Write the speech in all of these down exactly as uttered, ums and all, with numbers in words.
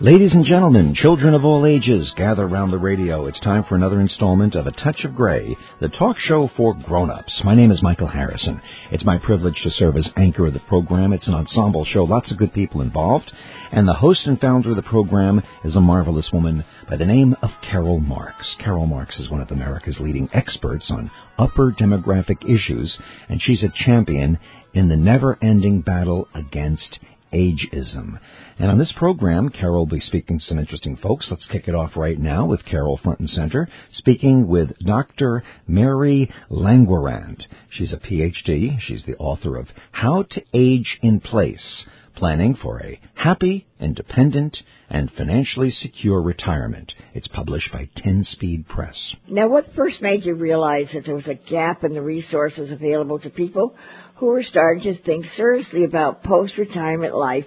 Ladies and gentlemen, children of all ages, gather round the radio. It's time for another installment of A Touch of Gray, the talk show for grown-ups. My name is Michael Harrison. It's my privilege to serve as anchor of the program. It's an ensemble show, lots of good people involved. And the host and founder of the program is a marvelous woman by the name of Carol Marks. Carol Marks is one of America's leading experts on upper demographic issues, and she's a champion in the never-ending battle against ageism. And on this program, Carol will be speaking to some interesting folks. Let's kick it off right now with Carol front and center, speaking with Doctor Mary Languarand. She's a P H D. She's the author of How to Age in Place, Planning for a Happy, Independent, and Financially Secure Retirement. It's published by Ten Speed Press. Now, what first made you realize that there was a gap in the resources available to people who were starting to think seriously about post-retirement life?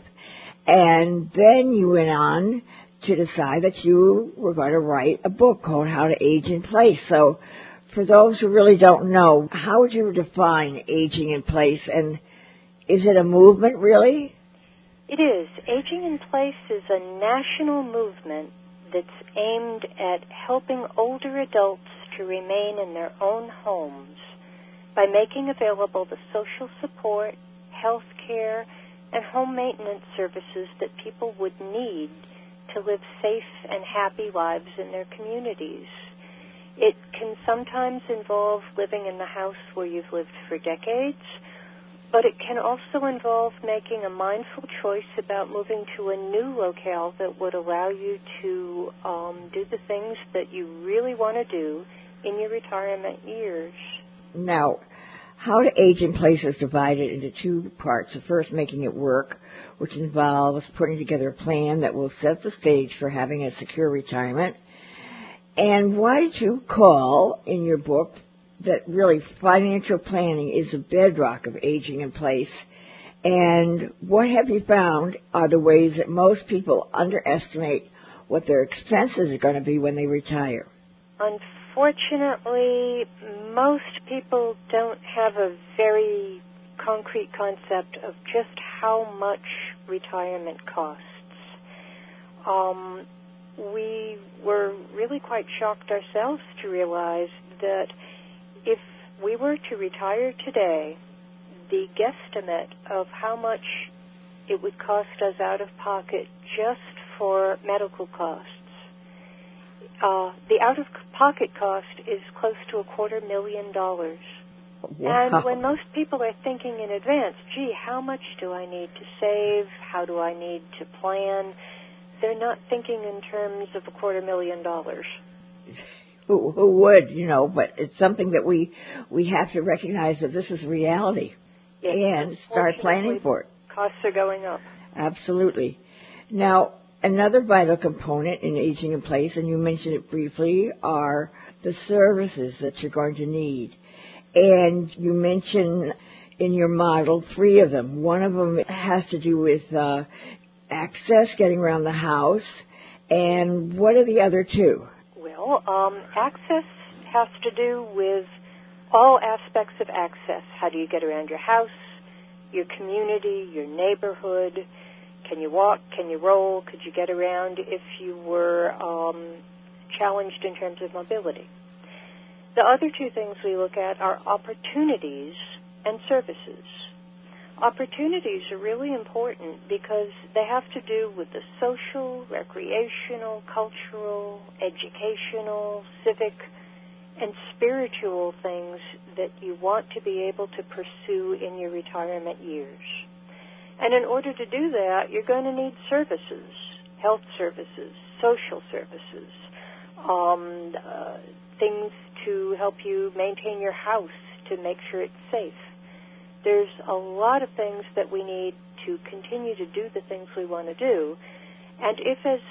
And then you went on to decide that you were going to write a book called How to Age in Place. So for those who really don't know, how would you define aging in place? And is it a movement, really? It is. Aging in Place is a national movement that's aimed at helping older adults to remain in their own homes by making available the social support, health care, and home maintenance services that people would need to live safe and happy lives in their communities. It can sometimes involve living in the house where you've lived for decades, but it can also involve making a mindful choice about moving to a new locale that would allow you to um, do the things that you really want to do in your retirement years. Now, How to Age in Place is divided into two parts. The first, Making It Work, which involves putting together a plan that will set the stage for having a secure retirement. And why did you call in your book that really financial planning is the bedrock of aging in place? And what have you found are the ways that most people underestimate what their expenses are going to be when they retire? Unfortunately, most people don't have a very concrete concept of just how much retirement costs. Um, we were really quite shocked ourselves to realize that if we were to retire today, the guesstimate of how much it would cost us out of pocket just for medical costs, uh, the out-of-pocket cost is close to a quarter million dollars. Wow. And when most people are thinking in advance, gee, how much do I need to save? How do I need to plan? They're not thinking in terms of a quarter million dollars. Who, who would, you know, but it's something that we we have to recognize that this is reality Yes, and start planning for it. Costs are going up. Absolutely. Now, another vital component in aging in place, and you mentioned it briefly, are the services that you're going to need. And you mentioned in your model three of them. One of them has to do with uh, access, getting around the house. And what are the other two? Well, um, access has to do with all aspects of access. How do you get around your house, your community, your neighborhood? Can you walk? Can you roll? Could you get around if you were um, challenged in terms of mobility? The other two things we look at are opportunities and services. Opportunities are really important because they have to do with the social, recreational, cultural, educational, civic, and spiritual things that you want to be able to pursue in your retirement years. And in order to do that, you're going to need services, health services, social services, um, uh, things to help you maintain your house to make sure it's safe. There's a lot of things that we need to continue to do the things we want to do. And if as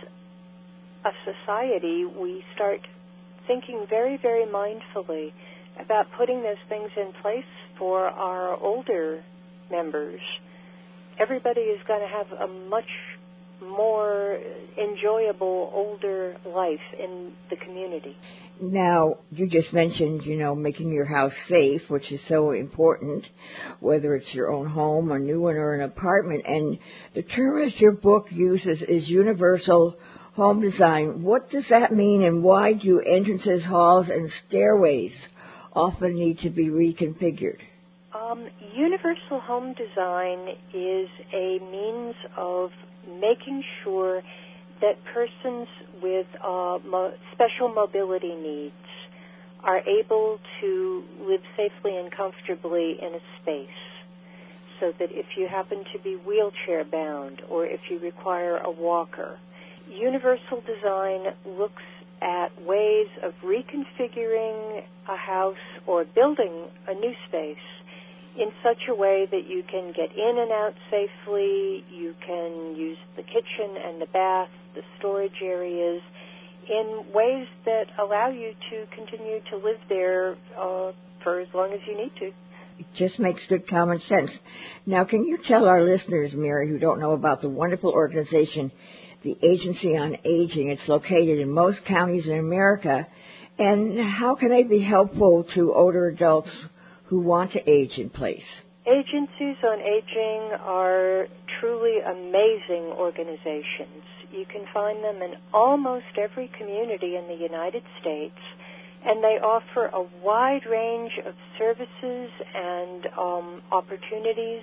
a society we start thinking very, very mindfully about putting those things in place for our older members, everybody is going to have a much more enjoyable older life in the community. Now, you just mentioned, you know, making your house safe, which is so important, whether it's your own home, a new one, or an apartment. And the term as your book uses is universal home design. What does that mean, and why do entrances, halls, and stairways often need to be reconfigured? Um, universal home design is a means of making sure that persons with uh, mo- special mobility needs are able to live safely and comfortably in a space, so that if you happen to be wheelchair bound or if you require a walker, universal design looks at ways of reconfiguring a house or building a new space in such a way that you can get in and out safely, you can use the kitchen and the bath, the storage areas, in ways that allow you to continue to live there uh, for as long as you need to. It just makes good common sense. Now, can you tell our listeners, Mary, who don't know about the wonderful organization, the Agency on Aging? It's located in most counties in America. And how can they be helpful to older adults who want to age in place? Agencies on Aging are truly amazing organizations. You can find them in almost every community in the United States, and they offer a wide range of services and um, opportunities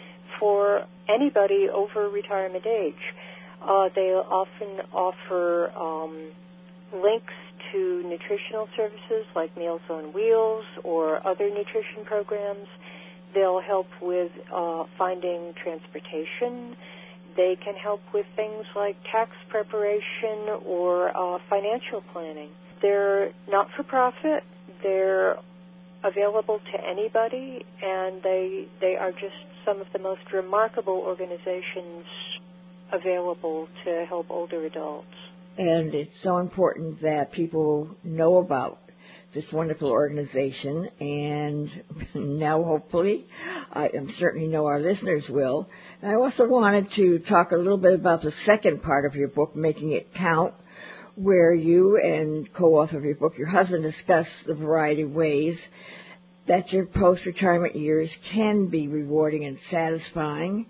for anybody over retirement age. Uh, they often offer um, links to nutritional services like Meals on Wheels or other nutrition programs. They'll help with uh, finding transportation. They can help with things like tax preparation or uh, financial planning. They're not-for-profit. They're available to anybody, and they they are just some of the most remarkable organizations available to help older adults. And it's so important that people know about this wonderful organization, and now hopefully, I am certainly know our listeners will. And I also wanted to talk a little bit about the second part of your book, Making It Count, where you and co-author of your book, your husband, discuss the variety of ways that your post-retirement years can be rewarding and satisfying.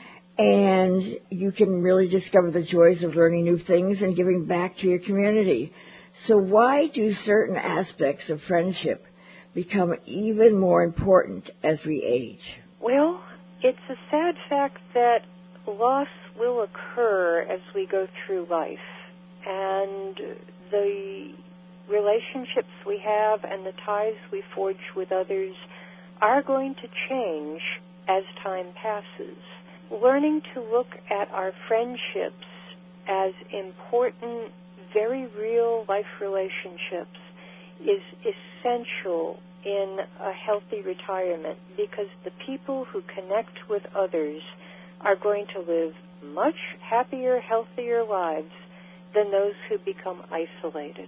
And you can really discover the joys of learning new things and giving back to your community. So why do certain aspects of friendship become even more important as we age? Well, it's a sad fact that loss will occur as we go through life. And the relationships we have and the ties we forge with others are going to change as time passes. Learning to look at our friendships as important, very real life relationships is essential in a healthy retirement, because the people who connect with others are going to live much happier, healthier lives than those who become isolated.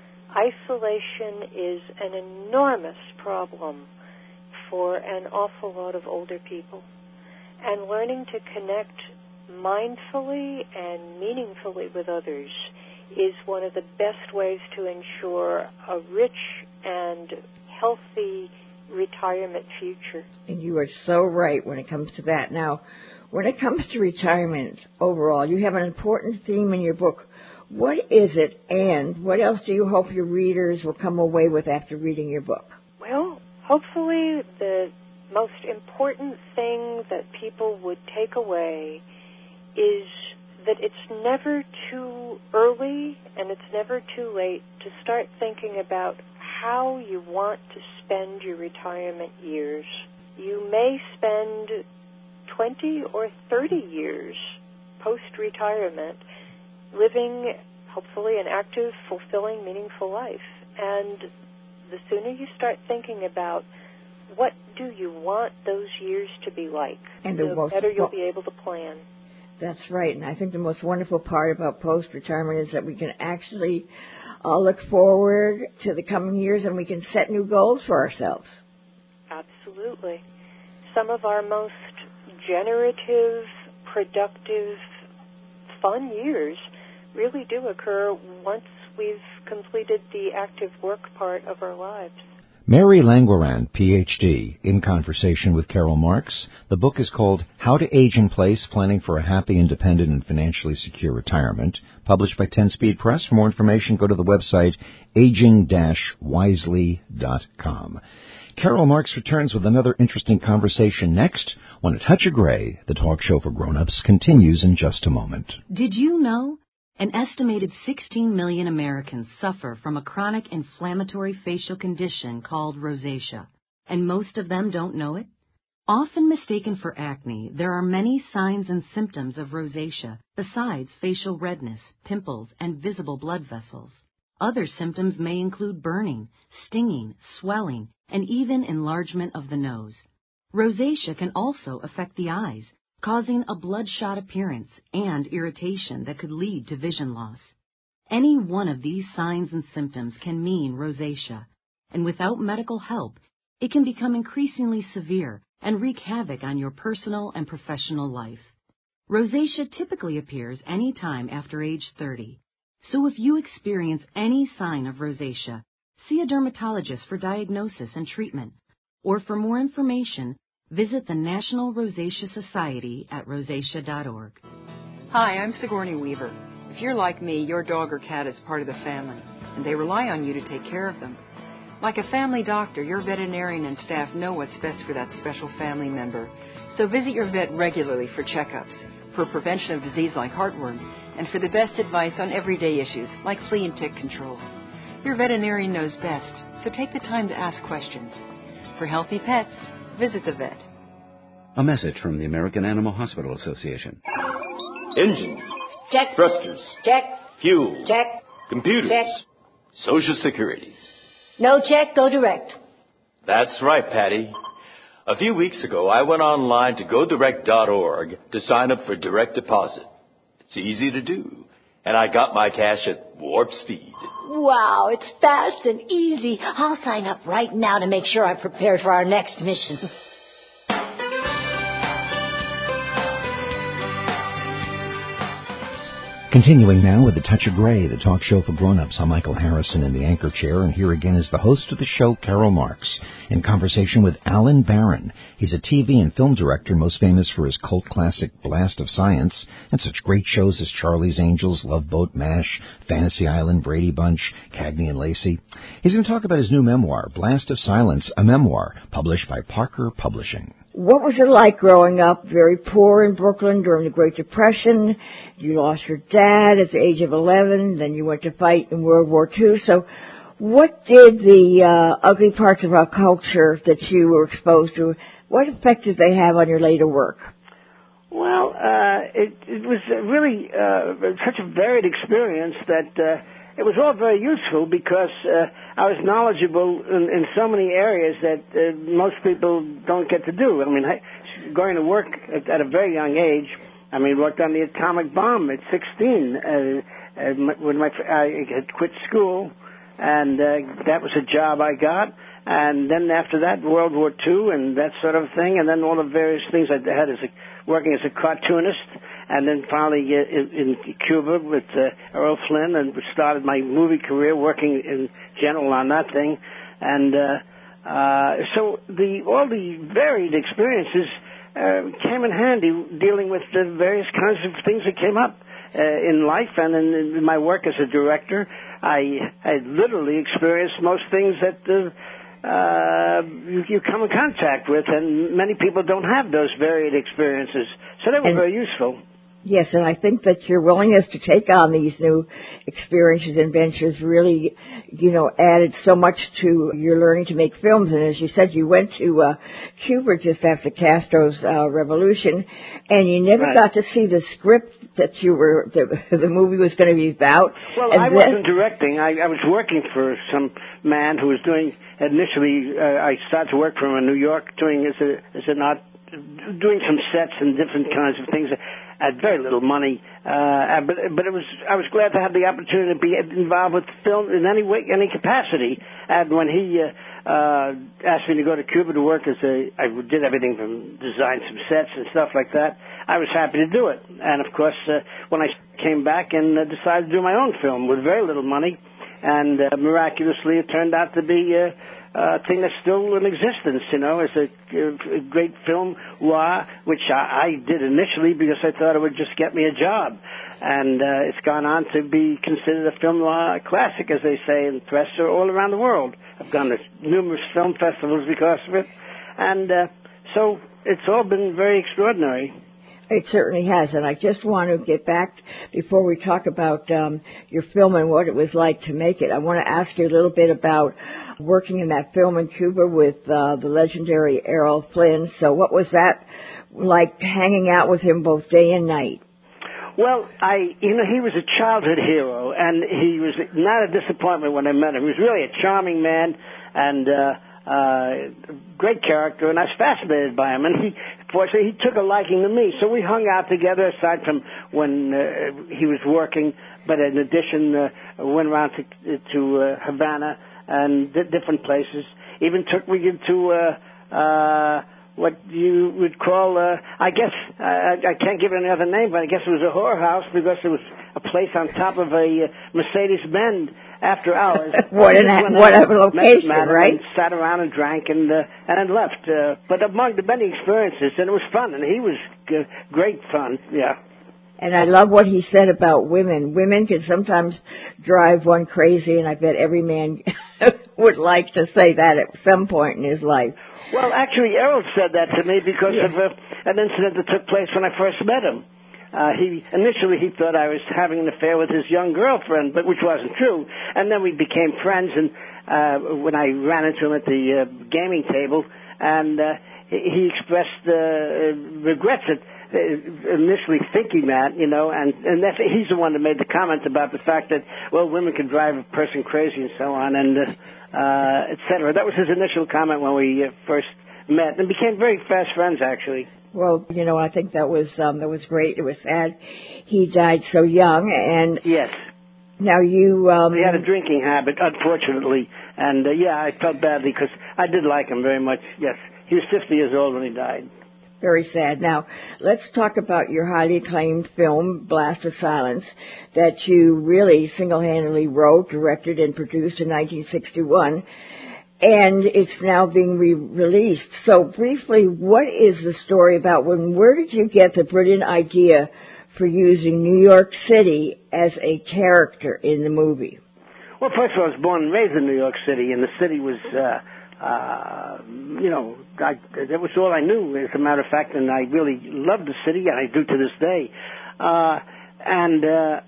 Isolation is an enormous problem for an awful lot of older people. And learning to connect mindfully and meaningfully with others is one of the best ways to ensure a rich and healthy retirement future. And you are so right when it comes to that. Now, when it comes to retirement overall, you have an important theme in your book. What is it, and what else do you hope your readers will come away with after reading your book? Well, hopefully the most important thing that people would take away is that it's never too early and it's never too late to start thinking about how you want to spend your retirement years. You may spend twenty or thirty years post-retirement living, hopefully, an active, fulfilling, meaningful life. And the sooner you start thinking about what do you want those years to be like, and the, the most, better you'll be able to plan. That's right. And I think the most wonderful part about post-retirement is that we can actually uh, look forward to the coming years and we can set new goals for ourselves. Absolutely. Some of our most generative, productive, fun years really do occur once we've completed the active work part of our lives. Mary Langwarand, P H D, in conversation with Carol Marks. The book is called How to Age in Place, Planning for a Happy, Independent, and Financially Secure Retirement, published by ten Speed Press. For more information, go to the website aging dash wisely dot com. Carol Marks returns with another interesting conversation next when A Touch of Gray, the talk show for grown-ups, continues in just a moment. Did you know? An estimated sixteen million Americans suffer from a chronic inflammatory facial condition called rosacea, and most of them don't know it. Often mistaken for acne, there are many signs and symptoms of rosacea besides facial redness, pimples, and visible blood vessels. Other symptoms may include burning, stinging, swelling, and even enlargement of the nose. Rosacea can also affect the eyes, causing a bloodshot appearance and irritation that could lead to vision loss. Any one of these signs and symptoms can mean rosacea, and without medical help, it can become increasingly severe and wreak havoc on your personal and professional life. Rosacea typically appears any time after age thirty, so if you experience any sign of rosacea, see a dermatologist for diagnosis and treatment, or for more information, visit the National Rosacea Society at rosacea dot org. Hi, I'm Sigourney Weaver. If you're like me, your dog or cat is part of the family, and they rely on you to take care of them. Like a family doctor, your veterinarian and staff know what's best for that special family member. So visit your vet regularly for checkups, for prevention of disease like heartworm, and for the best advice on everyday issues like flea and tick control. Your veterinarian knows best, so take the time to ask questions. For healthy pets, visit the vet. A message from the American Animal Hospital Association. Engines. Check. Thrusters. Check. Fuel. Check. Computers. Check. Social Security. No check, go direct. That's right, Patty. A few weeks ago, I went online to go direct dot org to sign up for direct deposit. It's easy to do, and I got my cash at warp speed. Wow, it's fast and easy. I'll sign up right now to make sure I'm prepared for our next mission. Continuing now with A Touch of Gray, the talk show for grown-ups. I'm Michael Harrison in the anchor chair, and here again is the host of the show, Carol Marks, in conversation with Alan Barron. He's a T V and film director, most famous for his cult classic Blast of Science, and such great shows as Charlie's Angels, Love Boat, MASH, Fantasy Island, Brady Bunch, Cagney and Lacey. He's going to talk about his new memoir, Blast of Silence, a memoir, published by Parker Publishing. What was it like growing up very poor in Brooklyn during the Great Depression? You lost your dad at the age of eleven, then you went to fight in World War Two. So what did the uh, ugly parts of our culture that you were exposed to, what effect did they have on your later work? Well, uh, it, it was really uh, such a varied experience that uh, it was all very useful because uh, I was knowledgeable in, in so many areas that uh, most people don't get to do. I mean, I, going to work at, at a very young age, I mean, worked on the atomic bomb at sixteen. Uh, uh, when my, I had quit school, and uh, that was a job I got. And then after that, World War Two and that sort of thing, and then all the various things I had as a, working as a cartoonist, and then finally uh, in, in Cuba with uh, Errol Flynn, and started my movie career working in general on that thing. And uh, uh, so the all the varied experiences Uh, came in handy dealing with the various kinds of things that came up uh, in life and in, in my work as a director. I, I literally experienced most things that uh, uh, you, you come in contact with, and many people don't have those varied experiences. So they were and, very useful. Yes, and I think that your willingness to take on these new experiences and ventures really, you know, added so much to your learning to make films. And as you said, you went to uh, Cuba just after Castro's uh, revolution, and you never right. got to see the script that you were the, the movie was going to be about. Well, and I then, wasn't directing. I, I was working for some man who was doing initially. Uh, I started to work for him in New York, doing as a as a not doing some sets and different kinds of things. I had very little money, uh, but but it was I was glad to have the opportunity to be involved with film in any way, any capacity. And when he uh, uh, asked me to go to Cuba to work as a, I did everything from design some sets and stuff like that. I was happy to do it. And of course, uh, when I came back and uh, decided to do my own film with very little money, and uh, miraculously it turned out to be uh, a thing that's still in existence, you know. It's a, a great film noir, which I, I did initially because I thought it would just get me a job. And uh, it's gone on to be considered a film noir classic, as they say, and press all around the world. I've gone to numerous film festivals because of it. And uh, so it's all been very extraordinary. It certainly has, and I just want to get back, before we talk about um, your film and what it was like to make it, I want to ask you a little bit about working in that film in Cuba with uh, the legendary Errol Flynn. So what was that like, hanging out with him both day and night? Well, I, you know, he was a childhood hero, and he was not a disappointment when I met him. He was really a charming man, and uh, uh, great character, and I was fascinated by him. And he, fortunately, he took a liking to me, so we hung out together. Aside from when uh, he was working, but in addition, uh, went around to to uh, Havana and did different places. Even took me into uh, uh, what you would call, uh, I guess, uh, I can't give it any other name, but I guess it was a whorehouse because it was a place on top of a uh, Mercedes-Benz after hours. what an, what a location, right? And sat around and drank and uh, and then left. Uh, but among the many experiences, and it was fun, and he was g- great fun, yeah. And I love what he said about women. Women can sometimes drive one crazy, and I bet every man would like to say that at some point in his life. Well, actually, Errol said that to me because yeah. of uh, an incident that took place when I first met him. Uh, he initially he thought I was having an affair with his young girlfriend, but which wasn't true. And then we became friends. And uh, when I ran into him at the uh, gaming table, and uh, he expressed uh, regrets at uh, initially thinking that, you know, and and that's, he's the one that made the comment about the fact that, well, women can drive a person crazy and so on, and uh, uh, et cetera. That was his initial comment when we uh, first met, and became very fast friends, actually. Well, you know, I think that was um, that was great. It was sad he died so young, and yes. Now you um, he had a drinking habit, unfortunately, and uh, yeah, I felt badly because I did like him very much. Yes, he was fifty years old when he died. Very sad. Now, let's talk about your highly acclaimed film, Blast of Silence, that you really single-handedly wrote, directed, and produced in nineteen sixty-one. And it's now being re-released. So briefly, what is the story about? When, where did you get the brilliant idea for using New York City as a character in the movie? Well, first of all, I was born and raised in New York City, and the city was, uh, uh, you know, I, that was all I knew, as a matter of fact, and I really loved the city, and I do to this day. Uh, and uh,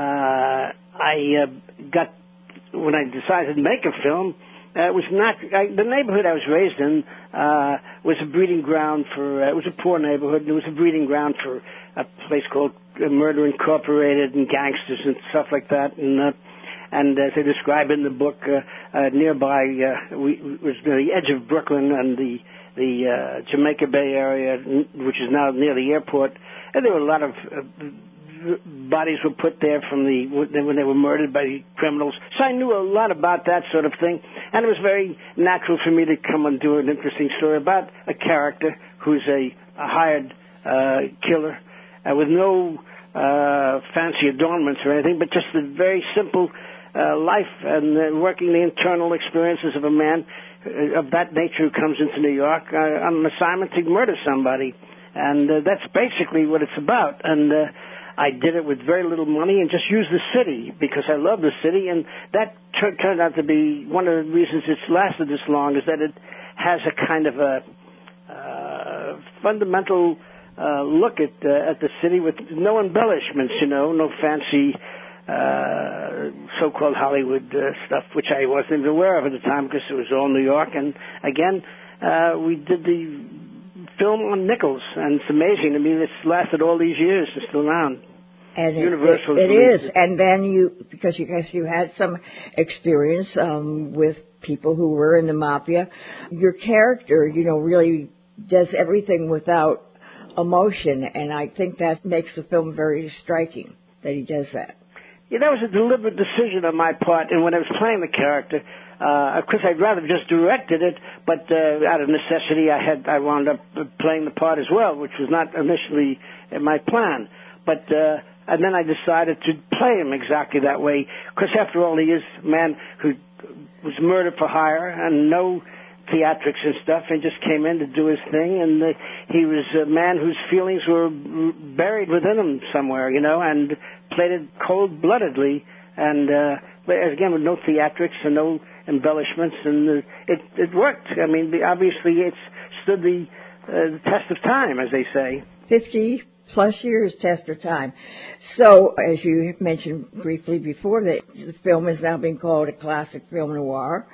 uh, I uh, got, when I decided to make a film, Uh, it was not, I, the neighborhood I was raised in uh, was a breeding ground for, uh, it was a poor neighborhood, and it was a breeding ground for a place called uh, Murder Incorporated and gangsters and stuff like that. And uh, and as I describe in the book, uh, uh, nearby uh, we, was the edge of Brooklyn and the, the uh, Jamaica Bay area, which is now near the airport. And there were a lot of uh, bodies were put there from the when they were murdered by criminals. So I knew a lot about that sort of thing, and it was very natural for me to come and do an interesting story about a character who's a, a hired uh, killer uh, with no uh, fancy adornments or anything, but just a very simple uh, life and uh, working the internal experiences of a man uh, of that nature who comes into New York uh, on an assignment to murder somebody, and uh, that's basically what it's about. And uh, I did it with very little money and just used the city because I love the city, and that t- turned out to be one of the reasons it's lasted this long, is that it has a kind of a uh, fundamental uh, look at uh, at the city with no embellishments, you know, no fancy uh, so-called Hollywood uh, stuff, which I wasn't even aware of at the time because it was all New York. And again, uh, we did the film on nickels, and it's amazing to me that it's lasted all these years. It's still around. And Universal. It, it, it is. And then you, because you guys, you had some experience um, with people who were in the mafia. Your character, you know, really does everything without emotion, and I think that makes the film very striking that he does that. Yeah, that was a deliberate decision on my part, and when I was playing the character, uh, of course I'd rather just directed it, but uh, out of necessity I had I wound up playing the part as well, which was not initially in my plan. But uh, and then I decided to play him exactly that way, because after all, he is a man who was murdered for hire and no theatrics and stuff, and just came in to do his thing, and uh, he was a man whose feelings were buried within him somewhere, you know, and played it cold-bloodedly, and uh, again, with no theatrics and no embellishments, and uh, it, it worked. I mean, the, obviously, it's stood the, uh, the test of time, as they say. fifty plus years test of time. So, as you mentioned briefly before, that the film is now being called a classic film noir.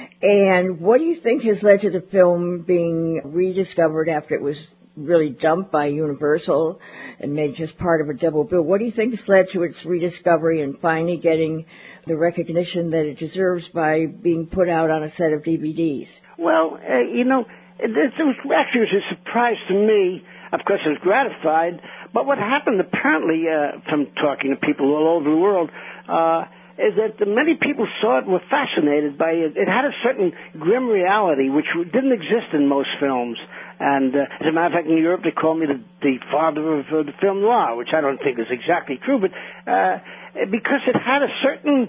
And what do you think has led to the film being rediscovered after it was really dumped by Universal and made just part of a double bill? What do you think has led to its rediscovery and finally getting the recognition that it deserves by being put out on a set of D V Ds? Well, uh, you know, it, it was actually it was a surprise to me. Of course, I was gratified. But what happened, apparently, uh, from talking to people all over the world, uh, is that many people saw it, were fascinated by it. It had a certain grim reality, which didn't exist in most films. And uh, as a matter of fact, in Europe, they call me the, the father of uh, the film noir, which I don't think is exactly true. But uh, because it had a certain,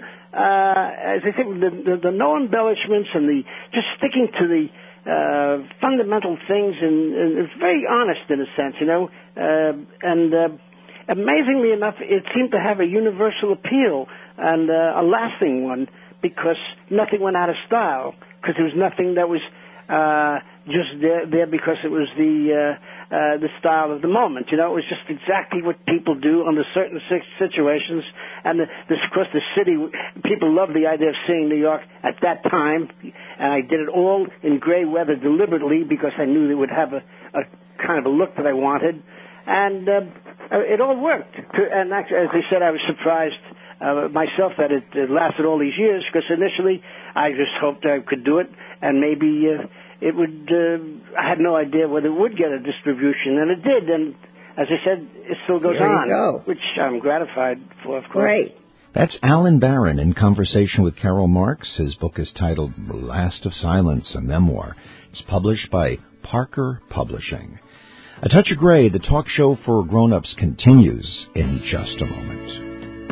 uh, as I think, the, the, the no embellishments and the just sticking to the Uh, fundamental things, and, and it's very honest in a sense, you know. Uh, and uh, amazingly enough, it seemed to have a universal appeal and uh, a lasting one, because nothing went out of style, because there was nothing that was uh, just there, there because it was the uh, uh, the style of the moment. You know, it was just exactly what people do under certain situations. And the, this, of course, the city, people loved the idea of seeing New York at that time. And I did it all in gray weather deliberately because I knew it would have a, a kind of a look that I wanted. And uh, it all worked. And actually, as I said, I was surprised uh, myself that it, it lasted all these years, because initially I just hoped I could do it, and maybe uh, it would, uh, I had no idea whether it would get a distribution, and it did. And as I said, it still goes there on, you go. Which I'm gratified for, of course. Great. That's Alan Barron in conversation with Carol Marks. His book is titled Last of Silence, a memoir. It's published by Parker Publishing. A Touch of Gray, the talk show for grown-ups, continues in just a moment.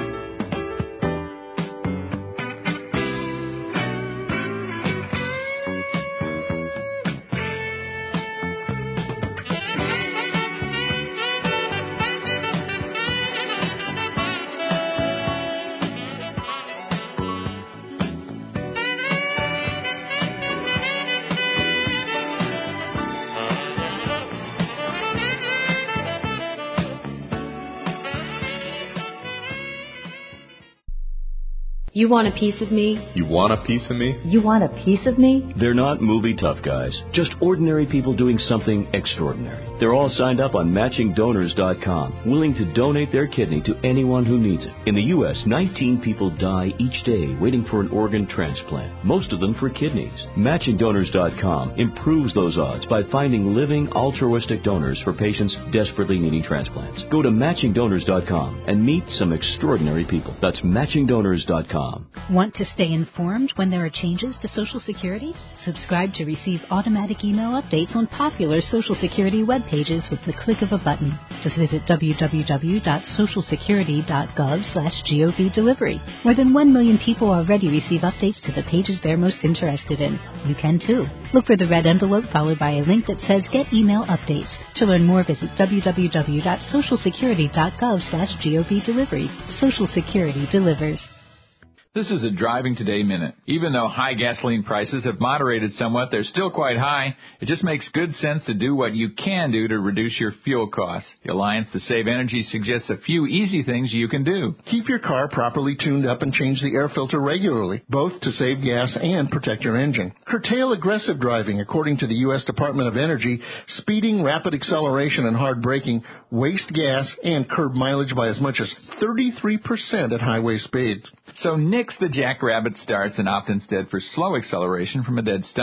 You want a piece of me? You want a piece of me? You want a piece of me? They're not movie tough guys, just ordinary people doing something extraordinary. They're all signed up on matching donors dot com, willing to donate their kidney to anyone who needs it. In the U S, nineteen people die each day waiting for an organ transplant, most of them for kidneys. matching donors dot com improves those odds by finding living altruistic donors for patients desperately needing transplants. Go to matching donors dot com and meet some extraordinary people. That's matching donors dot com. Want to stay informed when there are changes to Social Security? Subscribe to receive automatic email updates on popular Social Security web pages with the click of a button. Just visit w w w dot social security dot gov slash gov delivery. More than one million people already receive updates to the pages they're most interested in. You can too. Look for the red envelope followed by a link that says Get Email Updates. To learn more, visit w w w dot social security dot gov slash gov delivery. Social Security delivers. This is a Driving Today Minute. Even though high gasoline prices have moderated somewhat, they're still quite high. It just makes good sense to do what you can do to reduce your fuel costs. The Alliance to Save Energy suggests a few easy things you can do. Keep your car properly tuned up and change the air filter regularly, both to save gas and protect your engine. Curtail aggressive driving. According to the U S Department of Energy, speeding, rapid acceleration, and hard braking waste gas and curb mileage by as much as thirty-three percent at highway speeds. So nix the jackrabbit starts and opt instead for slow acceleration from a dead stop.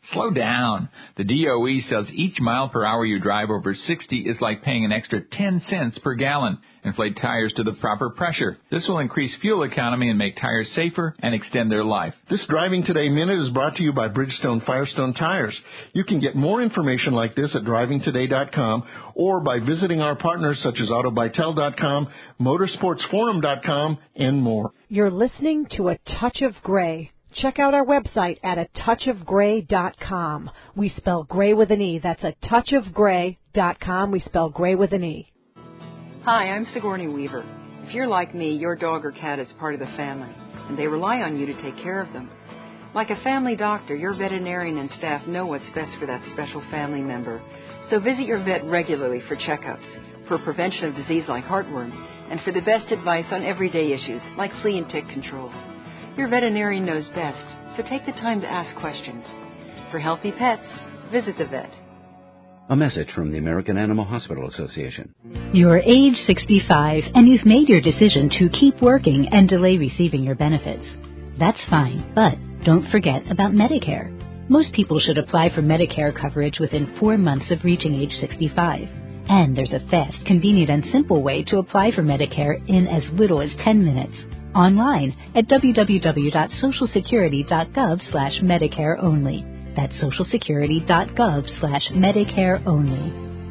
Slow down. The D O E says each mile per hour you drive over sixty is like paying an extra ten cents per gallon. Inflate tires to the proper pressure. This will increase fuel economy and make tires safer and extend their life. This Driving Today Minute is brought to you by Bridgestone Firestone Tires. You can get more information like this at driving today dot com or by visiting our partners such as auto bytel dot com, motorsports forum dot com, and more. You're listening to A Touch of Gray. Check out our website at a touch of gray dot com. We spell gray with an E. That's a touch of gray dot com. We spell gray with an E. Hi, I'm Sigourney Weaver. If you're like me, your dog or cat is part of the family, and they rely on you to take care of them. Like a family doctor, your veterinarian and staff know what's best for that special family member. So visit your vet regularly for checkups, for prevention of disease like heartworm, and for the best advice on everyday issues like flea and tick control. Your veterinarian knows best, so take the time to ask questions. For healthy pets, visit the vet. A message from the American Animal Hospital Association. You're age sixty-five and you've made your decision to keep working and delay receiving your benefits. That's fine, but don't forget about Medicare. Most people should apply for Medicare coverage within four months of reaching age sixty-five. And there's a fast, convenient, and simple way to apply for Medicare in as little as ten minutes. Online at w w w dot social security dot gov slash Medicare only. That's social security dot gov slash Medicare only.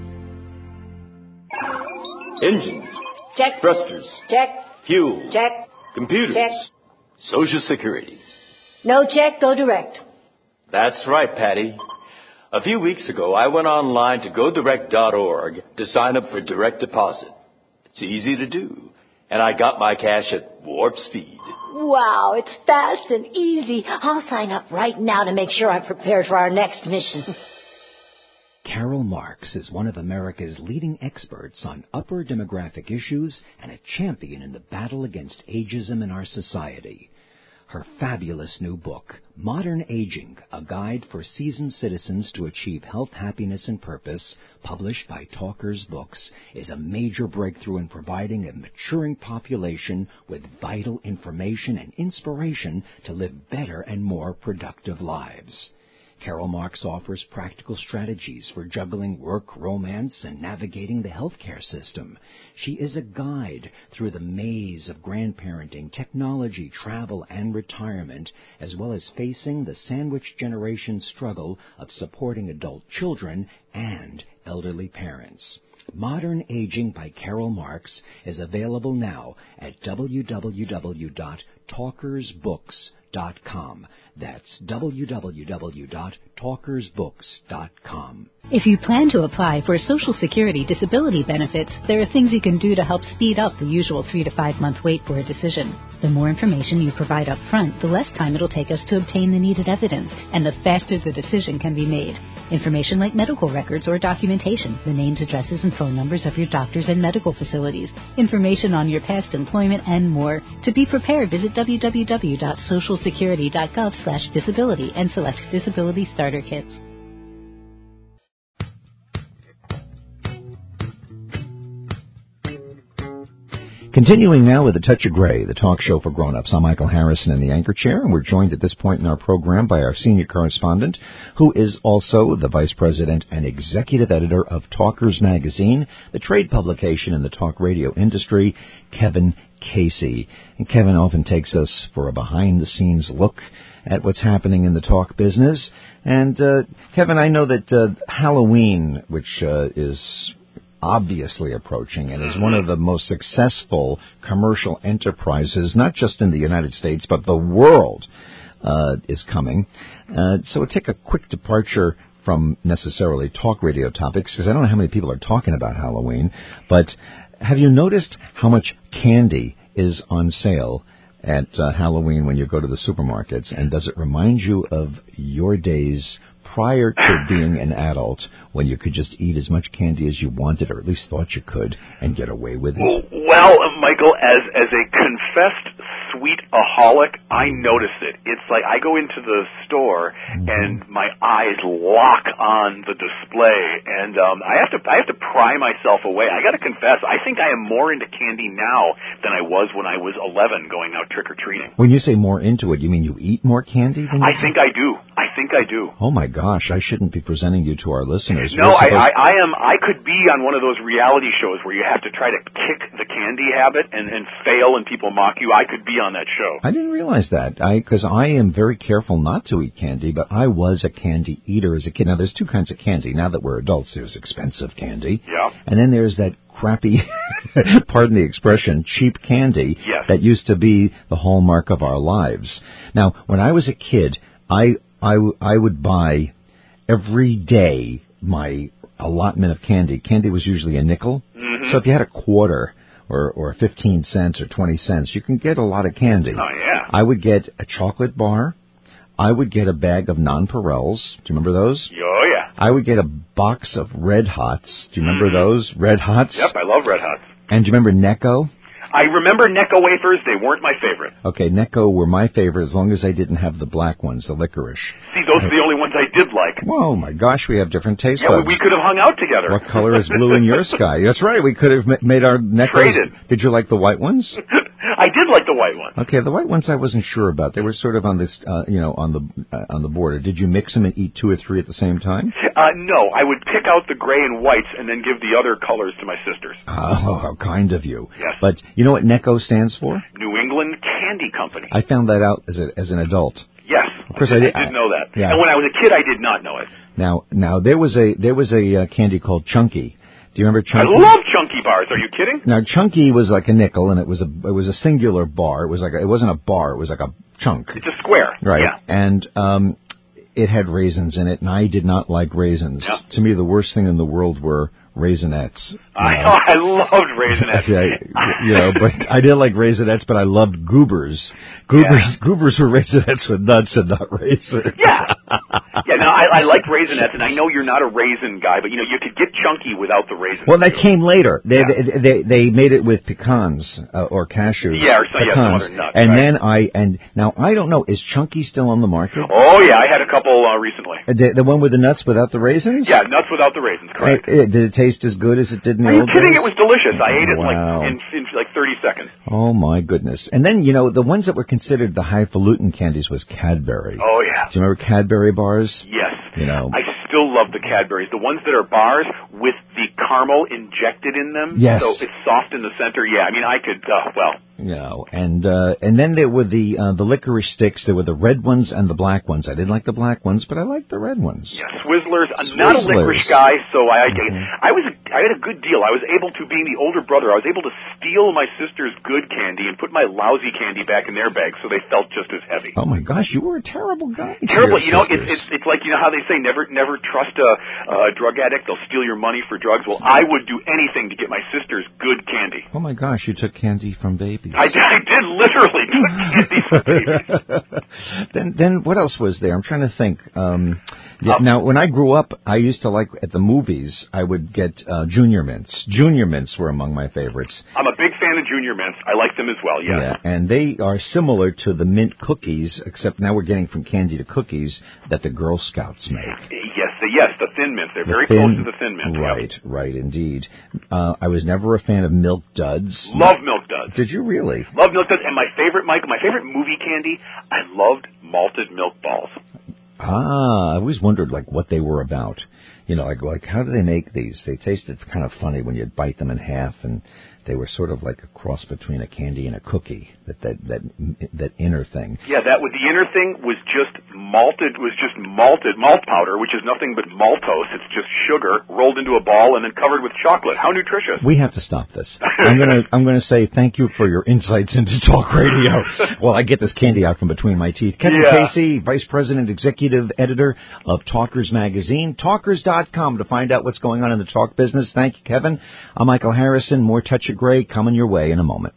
Engines. Check. Thrusters. Check. Fuel. Check. Computers. Check. Social Security. No check, go direct. That's right, Patty. A few weeks ago, I went online to go direct dot org to sign up for direct deposit. It's easy to do. And I got my cash at warp speed. Wow, it's fast and easy. I'll sign up right now to make sure I'm prepared for our next mission. Carol Marks is one of America's leading experts on upper demographic issues and a champion in the battle against ageism in our society. Her fabulous new book, Modern Aging, A Guide for Seasoned Citizens to Achieve Health, Happiness, and Purpose, published by Talkers Books, is a major breakthrough in providing a maturing population with vital information and inspiration to live better and more productive lives. Carol Marks offers practical strategies for juggling work, romance, and navigating the healthcare system. She is a guide through the maze of grandparenting, technology, travel, and retirement, as well as facing the sandwich generation struggle of supporting adult children and elderly parents. Modern Aging by Carol Marks is available now at w w w dot talkers books dot com. That's w w w dot talkers books dot com. If you plan to apply for Social Security disability benefits, there are things you can do to help speed up the usual three to five month wait for a decision. The more information you provide up front, the less time it'll take us to obtain the needed evidence, and the faster the decision can be made. Information like medical records or documentation, the names, addresses, and phone numbers of your doctors and medical facilities, information on your past employment, and more. To be prepared, visit w w w dot social security dot gov slash disability and select Disability Starter Kits. Continuing now with A Touch of Gray, the talk show for grown-ups. I'm Michael Harrison in the anchor chair, and we're joined at this point in our program by our senior correspondent, who is also the vice president and executive editor of Talkers Magazine, the trade publication in the talk radio industry, Kevin Casey. And Kevin often takes us for a behind-the-scenes look at what's happening in the talk business. And, uh, Kevin, I know that uh, Halloween, which uh, is obviously approaching and is one of the most successful commercial enterprises, not just in the United States, but the world, uh, is coming. Uh, so we'll take a quick departure from necessarily talk radio topics, because I don't know how many people are talking about Halloween, but have you noticed how much candy is on sale at uh, Halloween when you go to the supermarkets? And does it remind you of your days prior to being an adult, when you could just eat as much candy as you wanted, or at least thought you could, and get away with it? Well, Michael, as as a confessed sweet-aholic, I notice it. It's like I go into the store mm-hmm. and my eyes lock on the display, and um, I have to I have to pry myself away. I got to confess, I think I am more into candy now than I was when I was eleven, going out trick or treating. When you say more into it, you mean you eat more candy than you I think I do. I think I do. Oh my gosh, I shouldn't be presenting you to our listeners. No, I, I, I am. I could be on one of those reality shows where you have to try to kick the candy habit and, and fail and people mock you. I could be on that show. I didn't realize that. I because I am very careful not to eat candy, but I was a candy eater as a kid. Now, there's two kinds of candy. Now that we're adults, there's expensive candy. Yeah. And then there's that crappy, pardon the expression, cheap candy yes. that used to be the hallmark of our lives. Now, when I was a kid, I, I, I would buy every day my allotment of candy. Candy was usually a nickel. Mm-hmm. So if you had a quarter or, or fifteen cents or twenty cents, you can get a lot of candy. Oh, yeah. I would get a chocolate bar. I would get a bag of nonpareils. Do you remember those? Oh, yeah. I would get a box of Red Hots. Do you remember mm-hmm. those? Red Hots? Yep, I love Red Hots. And do you remember Necco? I remember Necco wafers. They weren't my favorite. Okay, Necco were my favorite as long as I didn't have the black ones, the licorice. See, those are the only ones I did like. Oh, my gosh, we have different taste yeah, buds. we could have hung out together. What color is blue in your sky? That's right, we could have made our Neccos. Traded. Did you like the white ones? I did like the white ones. Okay, the white ones I wasn't sure about. They were sort of on this, uh, you know, on the uh, on the border. Did you mix them and eat two or three at the same time? Uh, no, I would pick out the gray and whites and then give the other colors to my sisters. Oh, how kind of you. Yes. But you know what Necco stands for? New England Candy Company. I found that out as a, as an adult. Yes, of course I I did, did, I did know that. Yeah. And when I was a kid, I did not know it. Now, now there was a there was a uh, candy called Chunky. Do you remember Chunky? I love Chunky bars. Are you kidding? Now, Chunky was like a nickel, and it was a it was a singular bar. It was like a, it wasn't a bar. It was like a chunk. It's a square. Right. Yeah. And um, it had raisins in it, and I did not like raisins. Yeah. To me, the worst thing in the world were Raisinets. I know, I loved Raisinets. yeah, you know, but I didn't like Raisinets, but I loved Goobers. Goobers, yeah. Goobers were Raisinets with nuts and not raisins. Yeah. Yeah, no, I, I like Raisinets, and I know you're not a raisin guy, but, you know, you could get Chunky without the raisins. Well, that too. came later. They, yeah. they, they they made it with pecans uh, or cashews. Yeah, or so, pecans. yeah, some other nuts. And right. then I, and now I don't know, is Chunky still on the market? Oh, yeah, I had a couple uh, recently. The, the one with the nuts without the raisins? Yeah, nuts without the raisins, correct. It, it, did it taste as good as it did in the Are you old kidding? days? It was delicious. I ate it wow. like in, in like thirty seconds. Oh, my goodness. And then, you know, the ones that were considered the highfalutin candies was Cadbury. Oh, yeah. Do you remember Cadbury bars? Yes. You know. I still love the Cadburys. The ones that are bars with the caramel injected in them. Yes. So it's soft in the center. Yeah, I mean, I could, uh, well. You know, and uh, and then there were the uh, the licorice sticks. There were the red ones and the black ones. I didn't like the black ones, but I liked the red ones. Yeah, Swizzlers. I'm Swizzlers. not a licorice guy, so I mm-hmm. I was a, I had a good deal. I was able to, being the older brother, I was able to steal my sister's good candy and put my lousy candy back in their bags, so they felt just as heavy. Oh my gosh, you were a terrible guy. Terrible. You know, it's it's it's like, you know how they say never never trust a, a drug addict. They'll steal your money for drugs. Well, I would do anything to get my sister's good candy. Oh my gosh, you took candy from babies. I, I did. Literally took candy from babies. then, then what else was there? I'm trying to think. Um, yeah, um, now, when I grew up, I used to like at the movies. I would get uh, Junior Mints. Junior Mints were among my favorites. I'm a big fan of Junior Mints. I like them as well. Yes. Yeah, and they are similar to the mint cookies, except now we're getting from candy to cookies that the Girl Scouts make. Yes, the, yes, the Thin Mints. They're the very thin, close to the Thin Mints. Right, yep. right, indeed. Uh, I was never a fan of Milk Duds. Love Milk Duds. Did you really? Love Milk Duds. And my favorite, Michael, my favorite movie candy, I loved malted milk balls. Ah, I always wondered, like, what they were about. You know, like, like how do they make these? They tasted kind of funny when you'd bite them in half, and they were sort of like a cross between a candy and a cookie, that that that, that inner thing. Yeah, that was, the inner thing was just malted, was just malted, malt powder, which is nothing but maltose. It's just sugar rolled into a ball and then covered with chocolate. How nutritious. We have to stop this. I'm going to I'm going to say thank you for your insights into talk radio. Well, I get this candy out from between my teeth. Kevin yeah. Casey, Vice President, Executive Editor of Talkers Magazine, talkers dot com to find out what's going on in the talk business. Thank you, Kevin. I'm Michael Harrison. More Touch of Gray coming your way in a moment.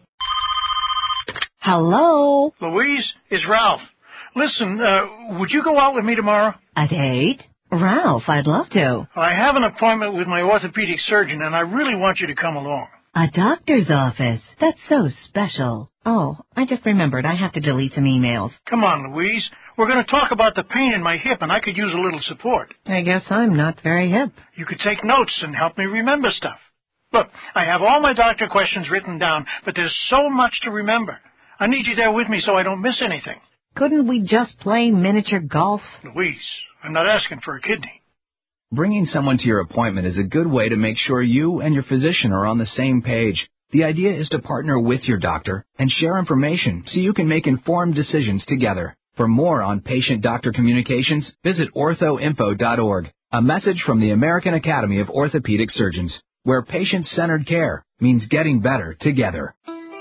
Hello? Louise, it's Ralph. Listen, uh, would you go out with me tomorrow? A date? Ralph, I'd love to. I have an appointment with my orthopedic surgeon, and I really want you to come along. A doctor's office? That's so special. Oh, I just remembered. I have to delete some emails. Come on, Louise. We're going to talk about the pain in my hip, and I could use a little support. I guess I'm not very hip. You could take notes and help me remember stuff. Look, I have all my doctor questions written down, but there's so much to remember. I need you there with me so I don't miss anything. Couldn't we just play miniature golf? Louise, I'm not asking for a kidney. Bringing someone to your appointment is a good way to make sure you and your physician are on the same page. The idea is to partner with your doctor and share information so you can make informed decisions together. For more on patient-doctor communications, visit ortho info dot org. A message from the American Academy of Orthopedic Surgeons, where patient-centered care means getting better together.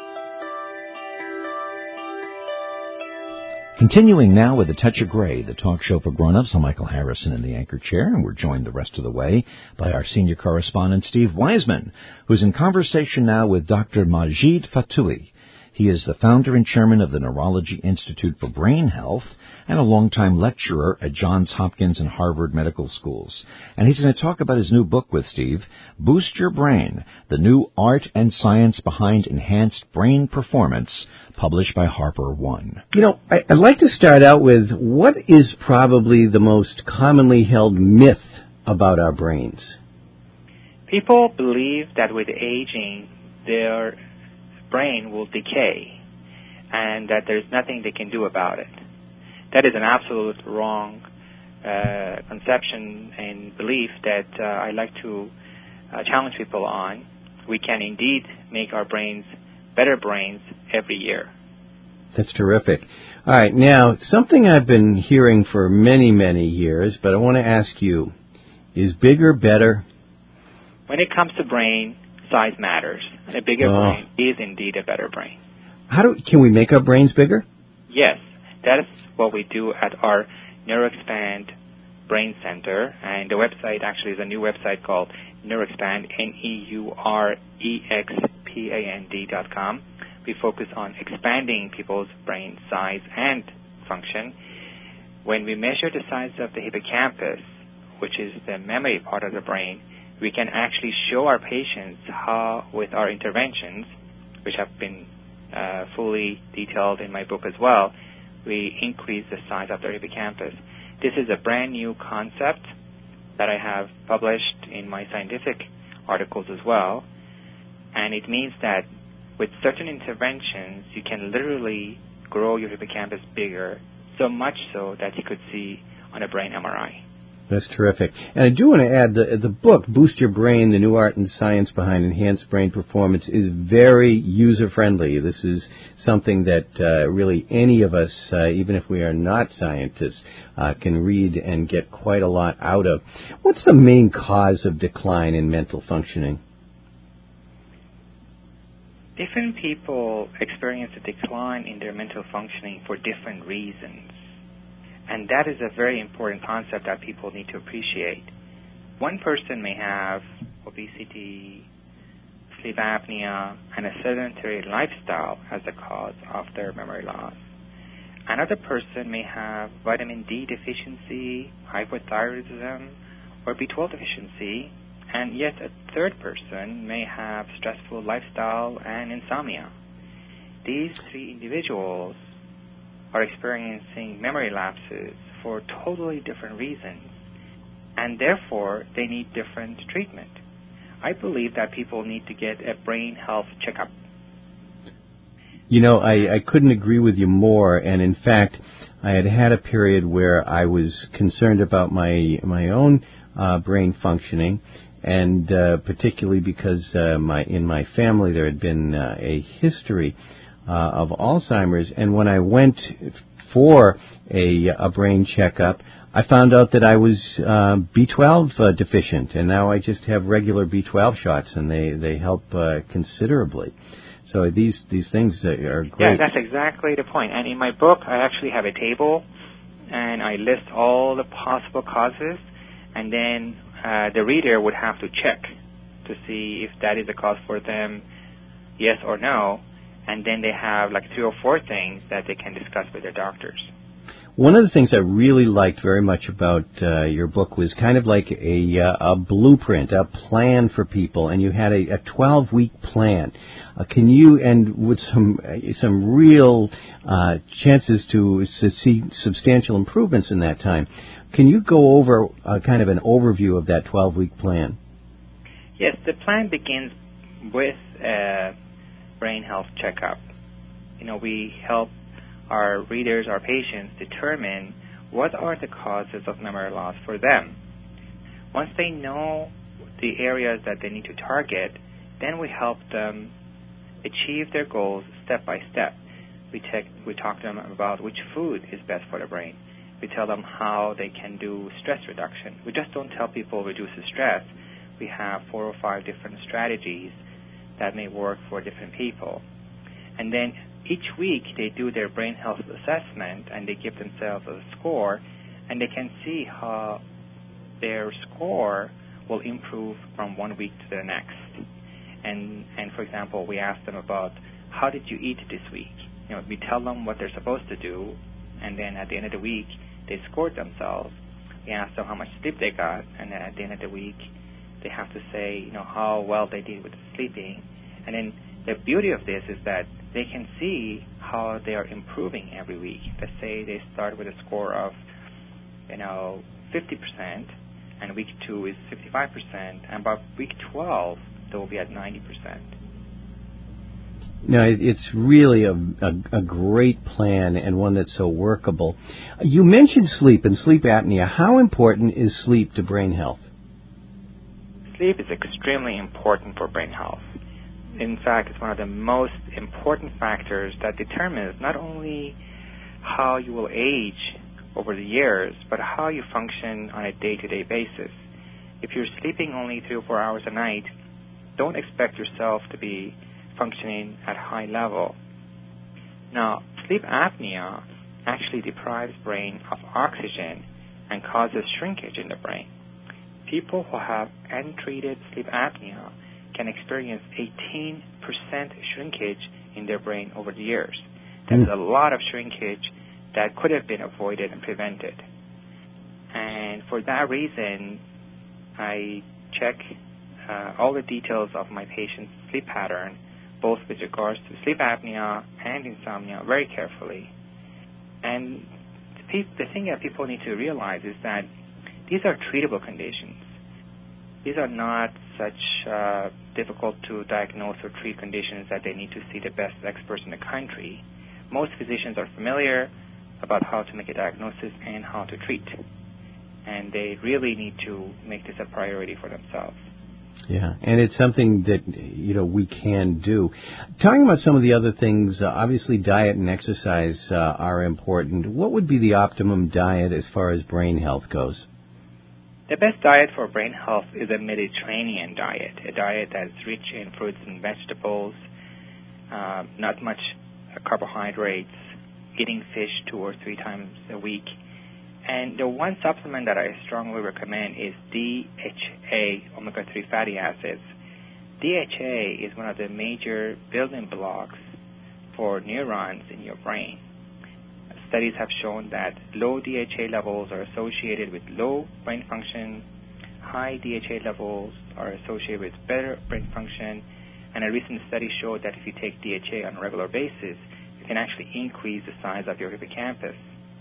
Continuing now with A Touch of Gray, the talk show for grown-ups. I'm Michael Harrison in the anchor chair, and we're joined the rest of the way by our senior correspondent, Steve Wiseman, who's in conversation now with Doctor Majid Fatoui. He is the founder and chairman of the Neurology Institute for Brain Health and a longtime lecturer at Johns Hopkins and Harvard Medical Schools. And he's going to talk about his new book with Steve, Boost Your Brain, the new art and science behind enhanced brain performance, published by Harper One. You know, I'd like to start out with what is probably the most commonly held myth about our brains? People believe that with aging, their brain will decay and that there's nothing they can do about it. That is an absolute wrong uh, conception and belief that uh, I like to uh, challenge people on. We can indeed make our brains better brains every year. That's terrific. All right, now, something I've been hearing for many, many years, but I want to ask you, is bigger better? When it comes to brain, size matters. A bigger oh. brain is indeed a better brain. How do can we make our brains bigger? Yes, that is what we do at our NeuroExpand Brain Center, and the website actually is a new website called NeuroExpand, N E U R E X P A N D dot com. We focus on expanding people's brain size and function. When we measure the size of the hippocampus, which is the memory part of the brain, we can actually show our patients how, with our interventions, which have been uh, fully detailed in my book as well, we increase the size of the hippocampus. This is a brand new concept that I have published in my scientific articles as well, and it means that with certain interventions, you can literally grow your hippocampus bigger, so much so that you could see on a brain M R I. That's terrific. And I do want to add, the, the book, Boost Your Brain, the new art and science behind enhanced brain performance, is very user-friendly. This is something that uh, really any of us, uh, even if we are not scientists, uh, can read and get quite a lot out of. What's the main cause of decline in mental functioning? Different people experience a decline in their mental functioning for different reasons. And that is a very important concept that people need to appreciate. One person may have obesity, sleep apnea, and a sedentary lifestyle as a cause of their memory loss. Another person may have vitamin D deficiency, hypothyroidism, or B twelve deficiency, and yet a third person may have stressful lifestyle and insomnia. These three individuals are experiencing memory lapses for totally different reasons, and therefore they need different treatment. I believe that people need to get a brain health checkup. You know, I, I couldn't agree with you more, and in fact, I had had a period where I was concerned about my my own uh, brain functioning, and uh, particularly because uh, my in my family there had been uh, a history Uh, of Alzheimer's, and when I went for a, a brain checkup, I found out that I was uh, B twelve uh, deficient, and now I just have regular B twelve shots, and they, they help uh, considerably. So these these things are great. Yeah, that's exactly the point. And in my book, I actually have a table, and I list all the possible causes, and then uh, the reader would have to check to see if that is a cause for them, yes or no. And then they have like three or four things that they can discuss with their doctors. One of the things I really liked very much about uh, your book was kind of like a, uh, a blueprint, a plan for people, and you had a, a twelve-week plan. Uh, can you, and with some uh, some real uh, chances to, to see substantial improvements in that time, can you go over uh, kind of an overview of that twelve-week plan? Yes, the plan begins with Uh, brain health checkup. You know, we help our readers, our patients, determine what are the causes of memory loss for them. Once they know the areas that they need to target, then we help them achieve their goals step by step. We, take, we talk to them about which food is best for the brain. We tell them how they can do stress reduction. We just don't tell people reduce the stress. We have four or five different strategies that may work for different people. And then each week they do their brain health assessment and they give themselves a score, and they can see how their score will improve from one week to the next. And, and for example, we ask them about how did you eat this week? You know, we tell them what they're supposed to do, and then at the end of the week, they scored themselves. We ask them how much sleep they got, and then at the end of the week, they have to say, you know, how well they did with sleeping. And then the beauty of this is that they can see how they are improving every week. Let's say they start with a score of, you know, fifty percent, and week two is fifty-five percent, and by week twelve, they will be at ninety percent. No, it's really a, a, a great plan and one that's so workable. You mentioned sleep and sleep apnea. How important is sleep to brain health? Sleep is extremely important for brain health. In fact, it's one of the most important factors that determines not only how you will age over the years, but how you function on a day-to-day basis. If you're sleeping only three or four hours a night, don't expect yourself to be functioning at a high level. Now, sleep apnea actually deprives brain of oxygen and causes shrinkage in the brain. People who have untreated sleep apnea can experience eighteen percent shrinkage in their brain over the years. That's mm. a lot of shrinkage that could have been avoided and prevented. And for that reason, I check uh, all the details of my patient's sleep pattern, both with regards to sleep apnea and insomnia, very carefully. And the, the thing that people need to realize is that these are treatable conditions. These are not such uh, difficult to diagnose or treat conditions that they need to see the best experts in the country. Most physicians are familiar about how to make a diagnosis and how to treat. And they really need to make this a priority for themselves. Yeah, and it's something that, you know, we can do. Talking about some of the other things, uh, obviously diet and exercise uh, are important. What would be the optimum diet as far as brain health goes? The best diet for brain health is a Mediterranean diet, a diet that's rich in fruits and vegetables, uh, not much carbohydrates, eating fish two or three times a week. And the one supplement that I strongly recommend is D H A, omega three fatty acids. D H A is one of the major building blocks for neurons in your brain. Studies have shown that low D H A levels are associated with low brain function, high D H A levels are associated with better brain function, and a recent study showed that if you take D H A on a regular basis, you can actually increase the size of your hippocampus.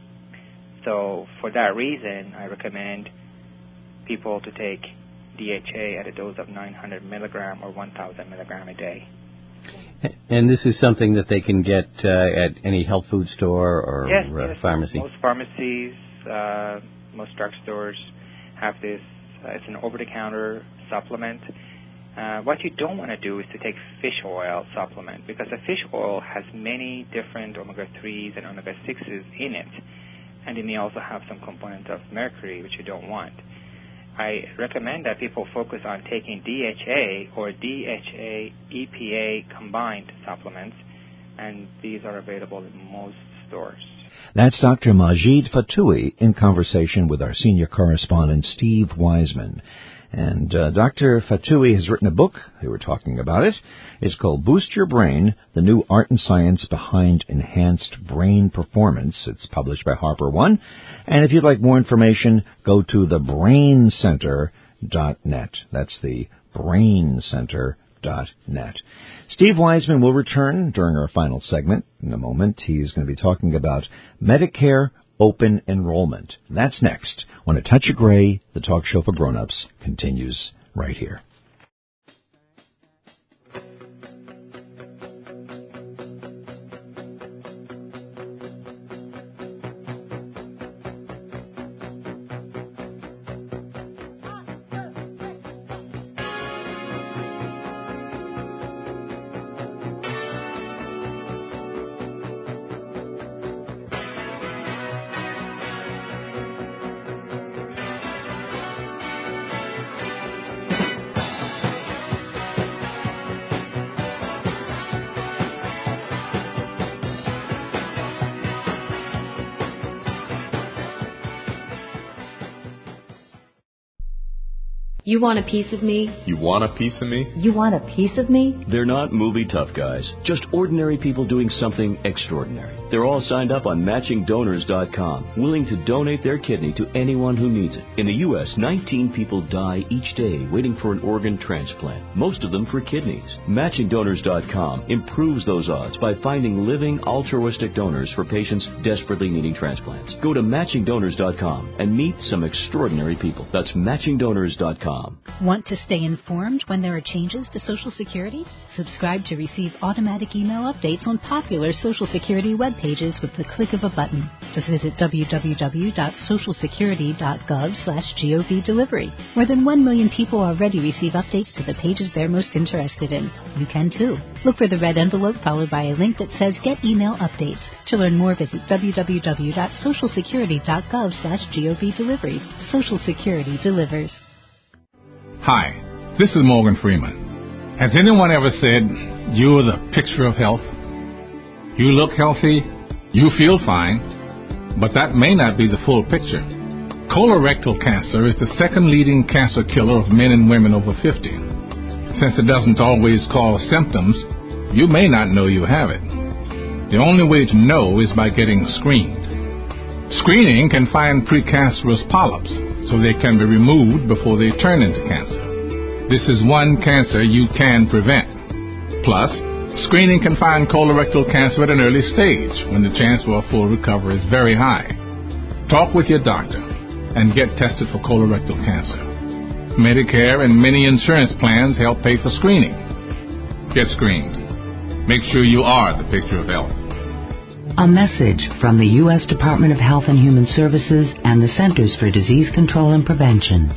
So for that reason, I recommend people to take D H A at a dose of nine hundred milligram or one thousand milligram a day. And this is something that they can get uh, at any health food store or yes, uh, yes. pharmacy? Most pharmacies, uh, most drugstores have this. Uh, it's an over-the-counter supplement. Uh, what you don't want to do is to take fish oil supplement, because the fish oil has many different omega threes and omega sixes in it, and it may also have some components of mercury, which you don't want. I recommend that people focus on taking D H A or D H A E P A combined supplements, and these are available in most stores. That's Doctor Majid Fatui in conversation with our senior correspondent, Steve Wiseman. And uh, Doctor Fatui has written a book. They were talking about it. It's called Boost Your Brain, The New Art and Science Behind Enhanced Brain Performance. It's published by Harper One. And if you'd like more information, go to the brain center dot net. That's the brain center dot net. Steve Wiseman will return during our final segment in a moment. He's going to be talking about Medicare open enrollment. That's next when A Touch of Gray, the talk show for grown-ups, continues right here. You want a piece of me? You want a piece of me? You want a piece of me? They're not movie tough guys, just ordinary people doing something extraordinary. They're all signed up on matching donors dot com, willing to donate their kidney to anyone who needs it. In the U S, nineteen people die each day waiting for an organ transplant, most of them for kidneys. matching donors dot com improves those odds by finding living altruistic donors for patients desperately needing transplants. Go to matching donors dot com and meet some extraordinary people. That's matching donors dot com. Want to stay informed when there are changes to Social Security? Subscribe to receive automatic email updates on popular Social Security web pages with the click of a button. Just visit w w w dot social security dot gov slash gov delivery. More than one million people already receive updates to the pages they're most interested in. You can too. Look for the red envelope followed by a link that says Get Email Updates. To learn more, visit w w w dot social security dot gov slash gov delivery. Social Security delivers. Hi, this is Morgan Freeman. Has anyone ever said, you're the picture of health? You look healthy, you feel fine, but that may not be the full picture. Colorectal cancer is the second leading cancer killer of men and women over fifty. Since it doesn't always cause symptoms, you may not know you have it. The only way to know is by getting screened. Screening can find precancerous polyps, so they can be removed before they turn into cancer. This is one cancer you can prevent. Plus, screening can find colorectal cancer at an early stage when the chance for a full recovery is very high. Talk with your doctor and get tested for colorectal cancer. Medicare and many insurance plans help pay for screening. Get screened. Make sure you are the picture of health. A message from the U S Department of Health and Human Services and the Centers for Disease Control and Prevention.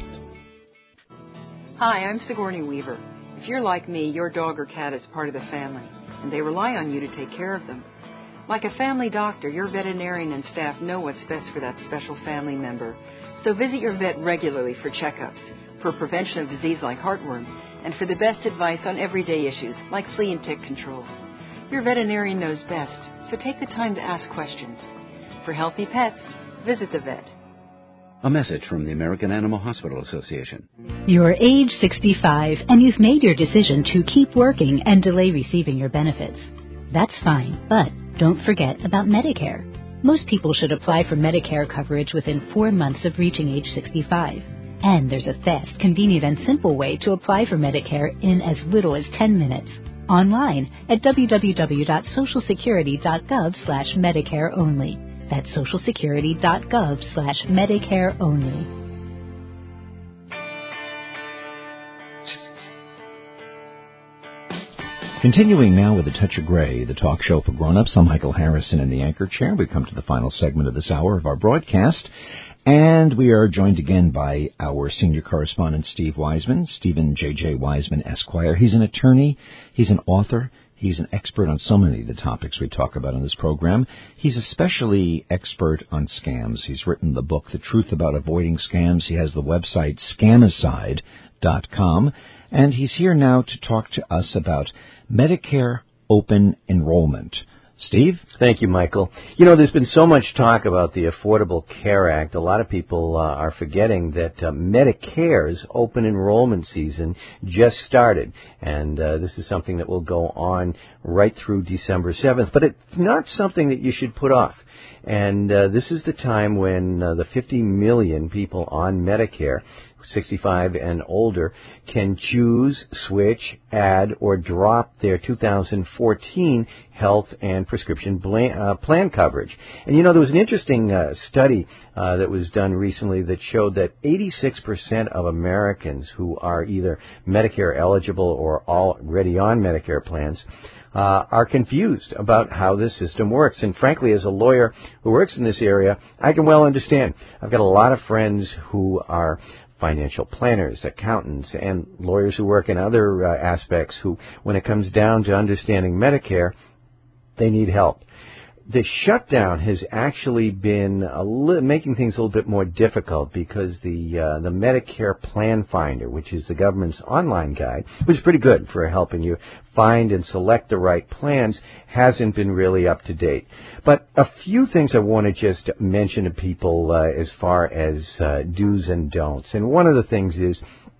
Hi, I'm Sigourney Weaver. If you're like me, your dog or cat is part of the family, and they rely on you to take care of them. Like a family doctor, your veterinarian and staff know what's best for that special family member. So visit your vet regularly for checkups, for prevention of disease like heartworm, and for the best advice on everyday issues like flea and tick control. Your veterinarian knows best, so take the time to ask questions. For healthy pets, visit the vet. A message from the American Animal Hospital Association. You're age sixty-five and you've made your decision to keep working and delay receiving your benefits. That's fine, but don't forget about Medicare. Most people should apply for Medicare coverage within four months of reaching age sixty-five. And there's a fast, convenient, and simple way to apply for Medicare in as little as ten minutes. Online at w w w dot social security dot gov slash Medicare only. That's social security dot gov slash Medicare only. Continuing now with A Touch of Gray, the talk show for grown-ups. I'm Michael Harrison in the anchor chair. We've come to the final segment of this hour of our broadcast. And we are joined again by our senior correspondent, Steve Wiseman, Stephen J J. Wiseman, Esquire. He's an attorney. He's an author. He's an expert on so many of the topics we talk about on this program. He's especially expert on scams. He's written the book, The Truth About Avoiding Scams. He has the website scamicide dot com. And he's here now to talk to us about Medicare open enrollment. Steve? Thank you, Michael. You know, there's been so much talk about the Affordable Care Act. A lot of people uh, are forgetting that uh, Medicare's open enrollment season just started. And uh, this is something that will go on right through December seventh. But it's not something that you should put off. And uh, this is the time when uh, the fifty million people on Medicare, sixty-five and older, can choose, switch, add, or drop their two thousand fourteen health and prescription plan, uh, plan coverage. And, you know, there was an interesting uh, study uh, that was done recently that showed that eighty-six percent of Americans who are either Medicare eligible or already on Medicare plans Uh, are confused about how this system works. And frankly, as a lawyer who works in this area, I can well understand. I've got a lot of friends who are financial planners, accountants, and lawyers who work in other uh, aspects who, when it comes down to understanding Medicare, they need help. The shutdown has actually been a li- making things a little bit more difficult because the uh, the Medicare Plan Finder, which is the government's online guide, which is pretty good for helping you find and select the right plans, hasn't been really up to date. But a few things I want to just mention to people uh, as far as uh, do's and don'ts. And one of the things is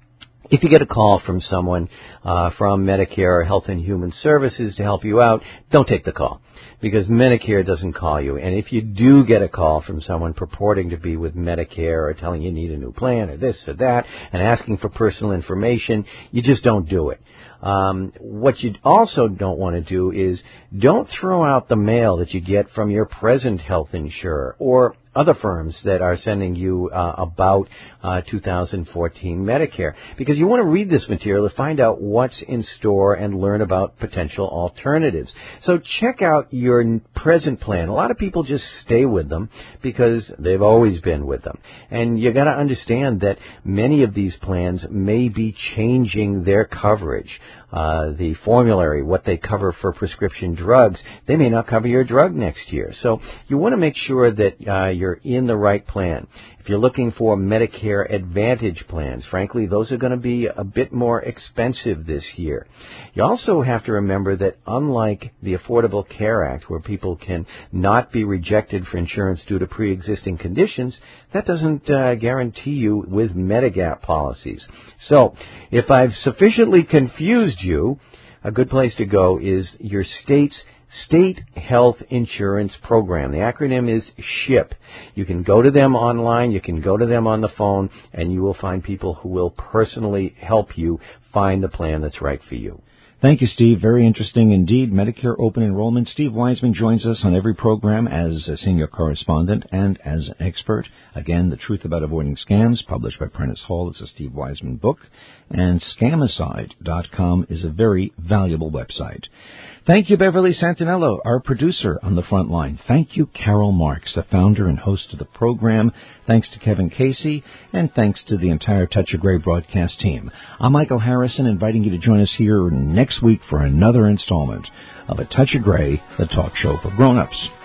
If you get a call from someone uh, from Medicare or Health and Human Services to help you out, don't take the call, because Medicare doesn't call you. And if you do get a call from someone purporting to be with Medicare or telling you need a new plan or this or that and asking for personal information, you just don't do it. Um, what you also don't want to do is don't throw out the mail that you get from your present health insurer or other firms that are sending you uh, about uh, two thousand fourteen Medicare, because you want to read this material to find out what's in store and learn about potential alternatives. So check out your present plan. A lot of people just stay with them because they've always been with them. And you got to understand that many of these plans may be changing their coverage. Uh, the formulary, what they cover for prescription drugs, they may not cover your drug next year. So you want to make sure that uh, you're in the right plan. If you're looking for Medicare Advantage plans, frankly, those are going to be a bit more expensive this year. You also have to remember that unlike the Affordable Care Act, where people can not be rejected for insurance due to pre-existing conditions, that doesn't uh, guarantee you with Medigap policies. So, if I've sufficiently confused you, a good place to go is your state's State Health Insurance Program. The acronym is SHIP. You can go to them online, you can go to them on the phone, and you will find people who will personally help you find the plan that's right for you. Thank you, Steve. Very interesting indeed. Medicare open enrollment. Steve Wiseman joins us on every program as a senior correspondent and as an expert. Again, The Truth About Avoiding Scams, published by Prentice Hall. It's a Steve Wiseman book. And scamicide dot com is a very valuable website. Thank you, Beverly Santinello, our producer on the front line. Thank you, Carol Marks, the founder and host of the program. Thanks to Kevin Casey, and thanks to the entire Touch of Grey broadcast team. I'm Michael Harrison, inviting you to join us here next week for another installment of A Touch of Grey, the talk show for grown-ups.